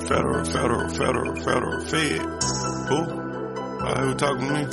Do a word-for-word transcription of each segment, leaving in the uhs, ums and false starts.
Federal, federal, federal, federal, Fed. Who? Oh, they were talking to me.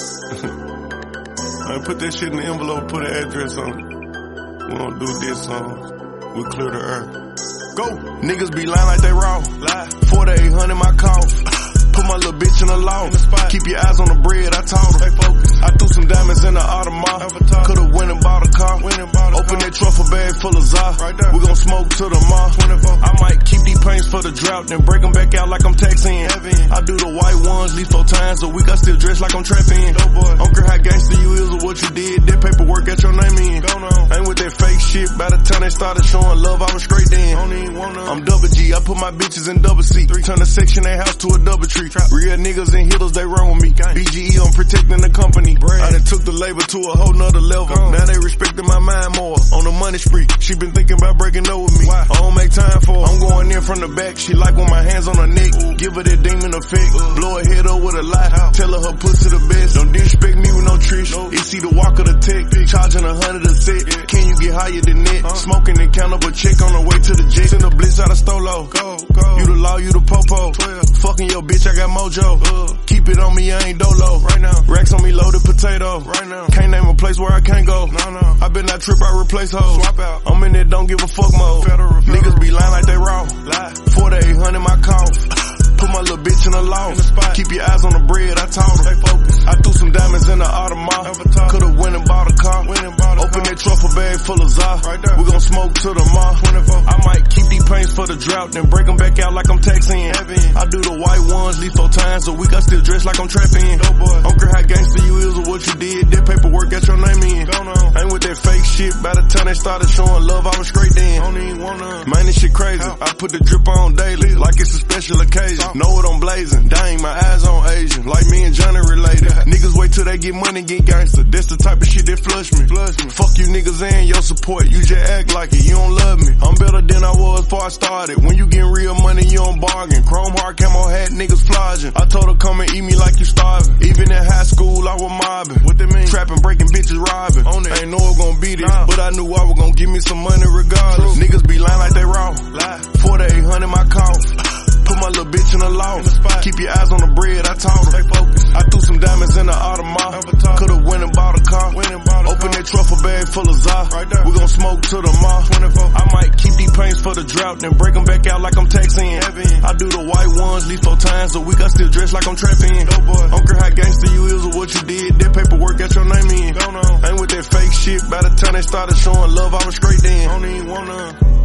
I put that shit in the envelope, put an address on it. We don't do this song. We clear the earth. Go! Niggas be lying like they raw. Lie. forty-eight hundred my cough. Put my little bitch in the loft. Keep your eyes on the bread, I told her. I threw some diamonds in the Audemars. Could've went and bought a car. Open that truffle bag full of za. We gon' smoke to the mall. I might keep these paints for the drought, then break them back out like I'm taxing. I do the white ones, leave four times a week. I still dress like I'm trapping. Don't care how gangster you is or what you did. That paperwork got your name in. Ain't with that fake shit. By the time they started showing love, I was straight then. I'm double G. I put my bitches in double C. Turn the section eight house to a double tree. Real niggas and hitters, they run with me. B G E, I'm protecting the company. I done took the labor to a whole nother level. Now they respecting my mind more. On the money spree, she been thinking about breaking up with me. I don't make time for her. I'm going in from the back. She like when my hands on her neck. Give her that demon effect. Blow her head up with a lie. Tell her her pussy the best. Don't disrespect me with no tricks. It's either walk or the tech. Charging a hundred a set. Can you get higher than that? Smoking and count up a check on the way to the jet. Send a blitz out of Stolo. You the law, you the popo. Fucking your bitch, I got mojo. Uh, keep it on me, I ain't dolo. Right now, racks on me, loaded potato. Right now, can't name a place where I can't go. No, no, I been not trip, I replace hoes. Swap out. I'm in there, don't give a fuck mode. Federal, federal. Niggas be lying like they raw. Lie. forty-eight hundred my cough. Put my little bitch in the loft. Keep your eyes on the bread, I told her. I threw some diamonds in the Audemars. Could've went and bought a car. Open that truffle bag full of za. We gon' smoke to the mall. I might keep these paints for the drought, then break them back out like I'm taxing. I do the white ones, leave four times a week. I still dress like I'm trapping. Don't care how gangster you is or what you did. That paperwork got your name in. Ain't with that fake shit. By the time they started showing love, I was straight then. Man, this shit crazy. I put the drip on daily, like it's a special occasion. Know what I'm blazing. Dang, my eyes on Asian, like me and Johnny related. Niggas wait till they get money, get gangster. That's the type of shit that flush me. Flush me. Fuck you niggas and your support. You just act like it, you don't love me. I'm better than I was before I started. When you get real money, you don't bargain. Chrome hard camo hat, niggas flogging. I told her come and eat me like you starving. Even in high school, I was mobbing. What that mean? Trapping, breaking bitches, robbing. On it. I ain't know it gon' beat it, nah. But I knew I was gon' give me some money regardless. True. Niggas be lying like they raw. Lie. forty-eight hundred my cough. Put my little bitch in the loft. Keep your eyes on the bread, I told her. I threw some diamonds in the Audemars. Could've went and bought a car. Open that truffle bag full of za. We gon' smoke to the mall. I might keep these paints for the drought, then break them back out like I'm taxing. I do the white ones, leave four times a week. I still dress like I'm trapping. Don't care how gangster you is or what you did. That paperwork got your name in. Ain't with that fake shit. By the time they started showing love, I was straight then. Don't even wanna.